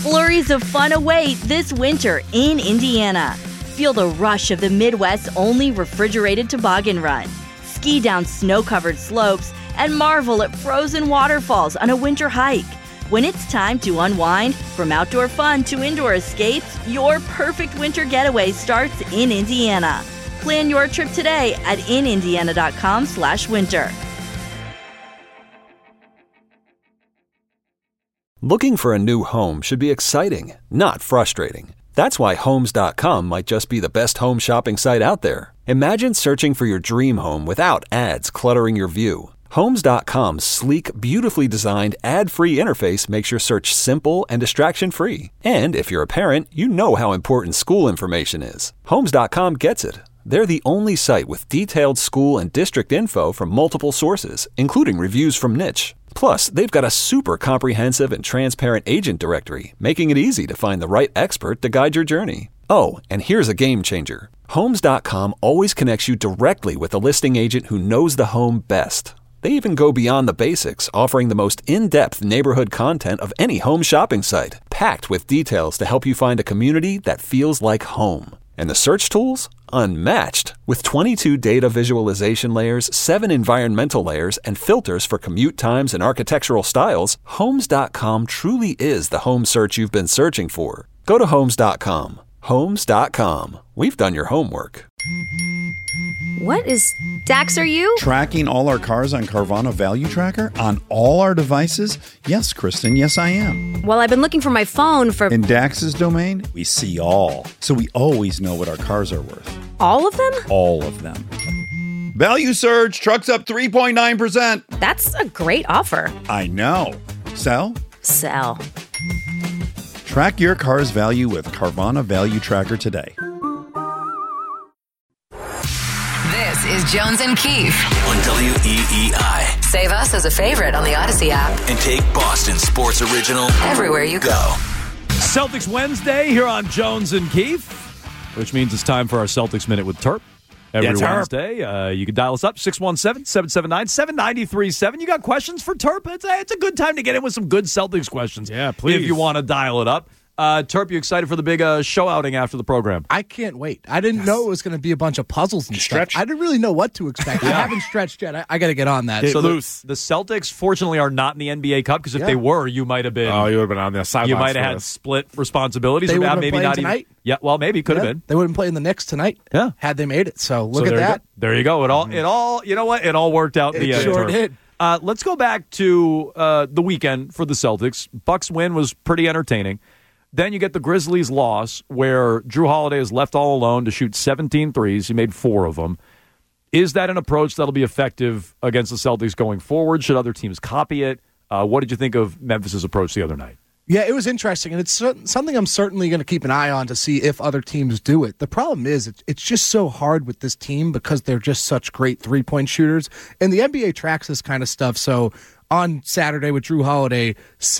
Flurries of fun await this winter in Indiana. Feel the rush of the Midwest's only refrigerated toboggan run. Ski down snow-covered slopes and marvel at frozen waterfalls on a winter hike. When it's time to unwind, from outdoor fun to indoor escapes, your perfect winter getaway starts in Indiana. Plan your trip today at inindiana.com/winter. Looking for a new home should be exciting, not frustrating. That's why Homes.com might just be the best home shopping site out there. Imagine searching for your dream home without ads cluttering your view. Homes.com's sleek, beautifully designed, ad-free interface makes your search simple and distraction-free. And if you're a parent, you know how important school information is. Homes.com gets it. They're the only site with detailed school and district info from multiple sources, including reviews from Niche. Plus, they've got a super comprehensive and transparent agent directory, making it easy to find the right expert to guide your journey. Oh, and here's a game changer. Homes.com always connects you directly with a listing agent who knows the home best. They even go beyond the basics, offering the most in-depth neighborhood content of any home shopping site, packed with details to help you find a community that feels like home. And the search tools? Unmatched. With 22 data visualization layers, 7 environmental layers, and filters for commute times and architectural styles, Homes.com truly is the home search you've been searching for. Go to Homes.com. Homes.com. We've done your homework. What is Dax, are you? Tracking all our cars on Carvana Value Tracker on all our devices? Yes, Kristen, yes I am. Well, I've been looking for my phone for... In Dax's domain, we see all. So we always know what our cars are worth. All of them? All of them. Value surge, trucks up 3.9%. That's a great offer. I know. Sell? Sell. Track your car's value with Carvana Value Tracker today. This is Jones and Keefe on WEEI. Save us as a favorite on the Odyssey app. And take Boston Sports Original everywhere you go. Celtics Wednesday here on Jones and Keefe, which means it's time for our Celtics Minute with Terp. Every Wednesday. You can dial us up, 617-779-7937. You got questions for Terp? It's a good time to get in with some good Celtics questions. Yeah, please. If you want to dial it up. Terp, you excited for the big show outing after the program? I can't wait. I didn't know it was going to be a bunch of puzzles and stuff. I didn't really know what to expect. I haven't stretched yet. I got to get on that. So the Celtics, fortunately, are not in the NBA Cup, because if they were, you might have been. Oh, you would have been on the sidelines. You might have had split responsibilities. They would have maybe been not tonight. Even. Yeah, well, maybe could have been. They wouldn't play in the Knicks tonight. Yeah, had they made it. So look at that. There you go. It all. You know what? It all worked out in the end. It sure did. Let's go back to the weekend for the Celtics. Bucks win was pretty entertaining. Then you get the Grizzlies loss, where Drew Holiday is left all alone to shoot 17 threes. He made 4 of them. Is that an approach that'll be effective against the Celtics going forward? Should other teams copy it? What did you think of Memphis' approach the other night? Yeah, it was interesting, and it's something I'm certainly going to keep an eye on to see if other teams do it. The problem is it's just so hard with this team because they're just such great three-point shooters, and the NBA tracks this kind of stuff. So on Saturday with Drew Holiday,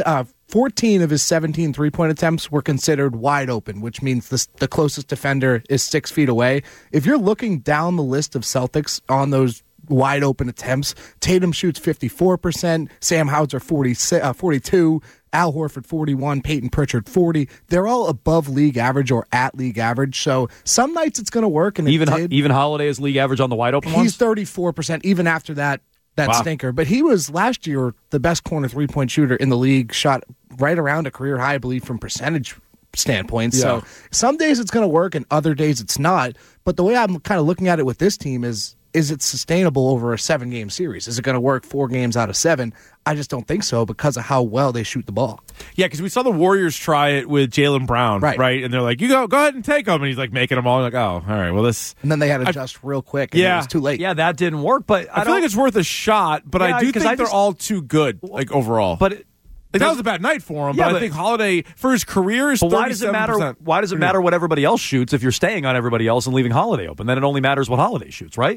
14 of his 17 three-point attempts were considered wide open, which means the closest defender is 6 feet away. If you're looking down the list of Celtics on those wide open attempts, Tatum shoots 54%, Sam Hauser 42%, Al Horford 41%, Peyton Pritchard 40%. They're all above league average or at league average. So some nights it's going to work. And even Holiday is league average on the wide open ones? He's 34%, even after that stinker. But he was last year the best corner three-point shooter in the league, shot right around a career high, I believe, from percentage standpoint. Yeah. So some days it's going to work and other days it's not. But the way I'm kind of looking at it with this team is it sustainable over a 7-game series? Is it going to work 4 games out of 7? I just don't think so because of how well they shoot the ball. Yeah, because we saw the Warriors try it with Jaylen Brown, right? And they're like, "You go ahead and take him," and he's like making them all. Like, oh, all right, well this. And then they had to adjust real quick. And it was too late. Yeah, that didn't work. But I feel like it's worth a shot. But I do think they're all too good, like overall. But that was a bad night for him. Yeah, but I think Holiday for his career is 37%. Why does it matter? Why does it matter what everybody else shoots if you're staying on everybody else and leaving Holiday open? Then it only matters what Holiday shoots, right?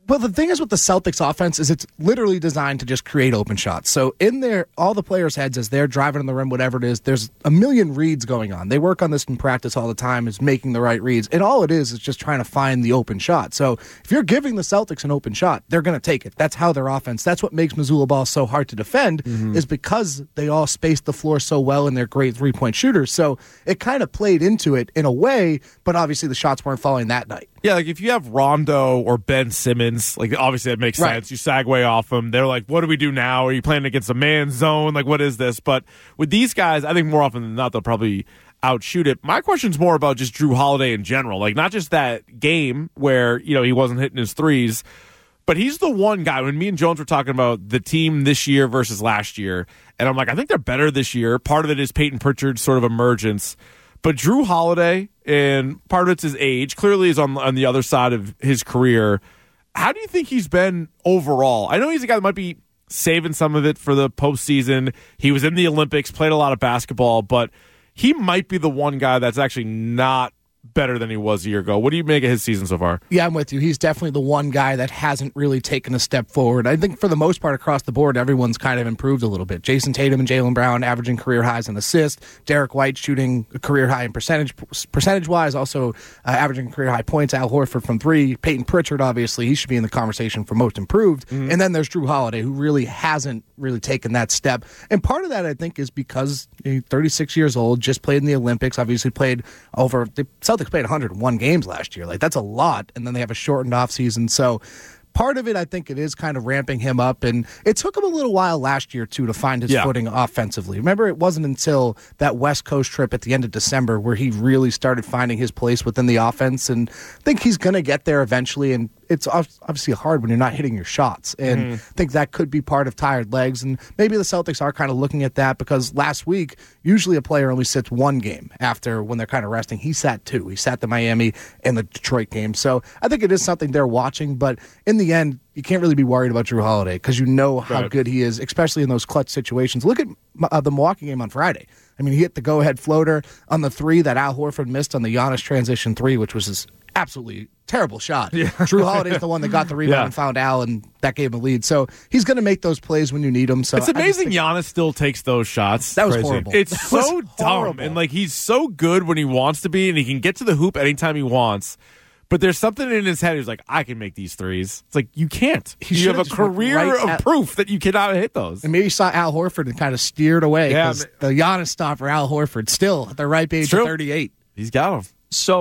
Well, the thing is with the Celtics offense is it's literally designed to just create open shots. So in there, all the players' heads as they're driving on the rim, whatever it is, there's a million reads going on. They work on this in practice all the time, is making the right reads. And all it is just trying to find the open shot. So if you're giving the Celtics an open shot, they're going to take it. That's how their offense, that's what makes Missoula ball so hard to defend, is because they all space the floor so well and they're great three-point shooters. So it kind of played into it in a way, but obviously the shots weren't falling that night. Yeah, like if you have Rondo or Ben Simmons, like obviously that makes sense. You segue off them. They're like, what do we do now? Are you playing against a man zone? Like, what is this? But with these guys, I think more often than not, they'll probably outshoot it. My question's more about just Jrue Holiday in general. Like, not just that game where, he wasn't hitting his threes, but he's the one guy. When me and Jones were talking about the team this year versus last year, and I'm like, I think they're better this year. Part of it is Peyton Pritchard's sort of emergence. But Jrue Holiday, and part of it's his age, clearly is on the other side of his career. How do you think he's been overall? I know he's a guy that might be saving some of it for the postseason. He was in the Olympics, played a lot of basketball, but he might be the one guy that's actually not better than he was a year ago. What do you make of his season so far? Yeah, I'm with you. He's definitely the one guy that hasn't really taken a step forward. I think for the most part across the board, everyone's kind of improved a little bit. Jason Tatum and Jaylen Brown averaging career highs in assists. Derek White shooting a career high in percentage-wise, also averaging career high points. Al Horford from three. Peyton Pritchard, obviously, he should be in the conversation for most improved. And then there's Jrue Holiday, who really hasn't really taken that step. And part of that, I think, is because he's 36 years old, just played in the Olympics, obviously played over... The Celtics played 101 games last year. Like, that's a lot, and then they have a shortened offseason. So part of it, I think it is kind of ramping him up, and it took him a little while last year, too, to find his footing offensively. Remember, it wasn't until that West Coast trip at the end of December where he really started finding his place within the offense, and I think he's going to get there eventually, and it's obviously hard when you're not hitting your shots, and I think that could be part of tired legs, and maybe the Celtics are kind of looking at that because last week, usually a player only sits one game after when they're kind of resting. He sat two. He sat the Miami and the Detroit game, so I think it is something they're watching, but in the end, you can't really be worried about Jrue Holiday because you know how good he is, especially in those clutch situations. Look at the Milwaukee game on Friday. I mean, he hit the go-ahead floater on the three that Al Horford missed on the Giannis transition three, which was this absolutely terrible shot. Jrue Holiday's the one that got the rebound and found Al, and that gave him a lead. So he's going to make those plays when you need them. So it's amazing Giannis still takes those shots. That was horrible. It's so dumb. And like he's so good when he wants to be, and he can get to the hoop anytime he wants. But there's something in his head. He's like, I can make these threes. It's like, you can't. You have a career of proof that you cannot hit those. And maybe you saw Al Horford and kind of steered away because the Giannis stopper, Al Horford, still at the ripe age of 38. He's got him.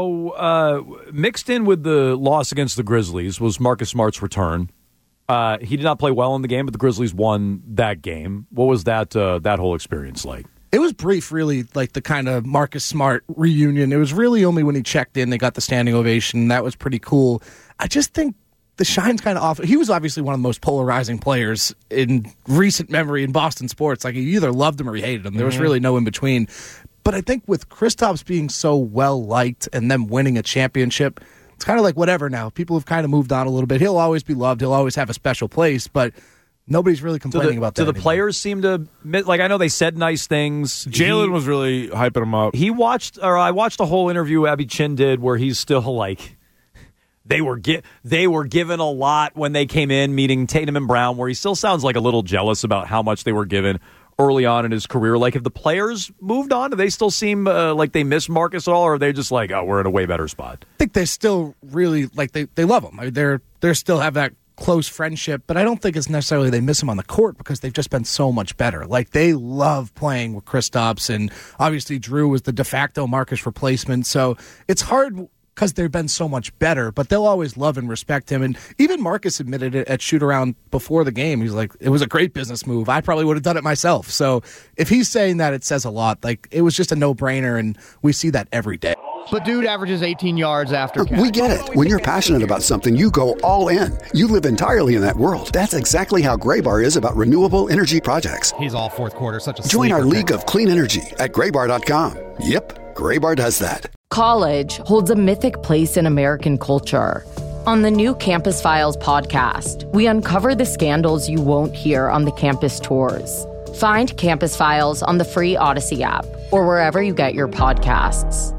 So mixed in with the loss against the Grizzlies was Marcus Smart's return. He did not play well in the game, but the Grizzlies won that game. What was that whole experience like? It was brief, really, like the kind of Marcus Smart reunion. It was really only when he checked in, they got the standing ovation. That was pretty cool. I just think the shine's kind of off. He was obviously one of the most polarizing players in recent memory in Boston sports. Like, you either loved him or you hated him. There was really no in between. But I think with Kristaps being so well-liked and them winning a championship, it's kind of like whatever now. People have kind of moved on a little bit. He'll always be loved. He'll always have a special place, but nobody's really complaining about that. Do the players seem to, like, I know they said nice things. Jalen was really hyping him up. I watched a whole interview Abby Chin did where he's still like, they were given a lot when they came in, meeting Tatum and Brown, where he still sounds like a little jealous about how much they were given early on in his career. Like, if the players moved on, do they still seem like they miss Marcus at all, or are they just like, oh, we're in a way better spot? I think they still really, like, they love him. I mean, they're still have that close friendship, but I don't think it's necessarily they miss him on the court because they've just been so much better. Like, they love playing with Kristaps, and obviously Jrue was the de facto Marcus replacement, so it's hard because they've been so much better, but they'll always love and respect him. And even Marcus admitted it at shoot-around before the game. He's like, it was a great business move. I probably would have done it myself. So if he's saying that, it says a lot. Like, it was just a no-brainer, and we see that every day. But dude averages 18 yards after catch. We get it. When you're passionate about something, you go all in. You live entirely in that world. That's exactly how Graybar is about renewable energy projects. He's all fourth quarter, such a Join our league of clean energy at Graybar.com. Yep, Graybar does that. College holds a mythic place in American culture. On the new Campus Files podcast, we uncover the scandals you won't hear on the campus tours. Find Campus Files on the free Odyssey app or wherever you get your podcasts.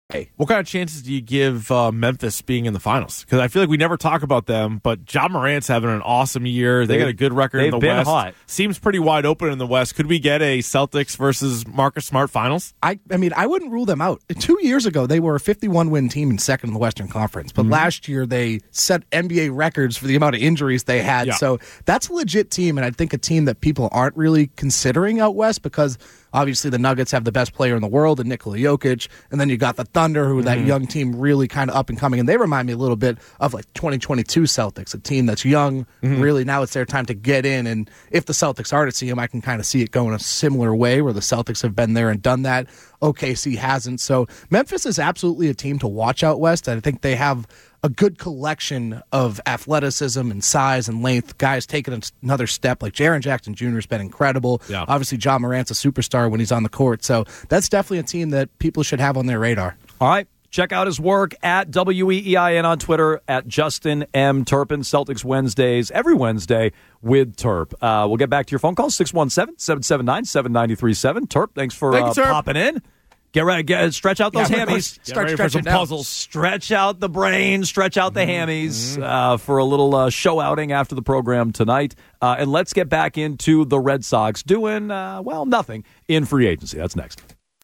What kind of chances do you give Memphis being in the finals? Because I feel like we never talk about them, but Ja Morant's having an awesome year. They got a good record in the West. Hot. Seems pretty wide open in the West. Could we get a Celtics versus Marcus Smart finals? I mean, I wouldn't rule them out. 2 years ago, they were a 51-win team and second in the Western Conference. But last year, they set NBA records for the amount of injuries they had. Yeah. So that's a legit team, and I think a team that people aren't really considering out West because obviously the Nuggets have the best player in the world in Nikola Jokic, and then you got the Thunder, who that young team really kind of up and coming, and they remind me a little bit of like 2022 Celtics, a team that's young. Really, now it's their time to get in, and if the Celtics are to see them, I can kind of see it going a similar way where the Celtics have been there and done that. OKC hasn't. So Memphis is absolutely a team to watch out West. I think they have a good collection of athleticism and size and length. Guys taking another step, like Jaren Jackson Jr. has been incredible. Yeah. Obviously, Ja Morant's a superstar when he's on the court. So that's definitely a team that people should have on their radar. All right. Check out his work at WEEIN on Twitter, at Justin M. Turpin. Celtics Wednesdays, every Wednesday with Terp. We'll get back to your phone calls, 617-779-7937. Terp, thanks for popping in. Get ready, stretch out those hammies. Start stretching some puzzles. Stretch out the brain, stretch out the hammies for a little show outing after the program tonight. And let's get back into the Red Sox doing, nothing in free agency. That's next.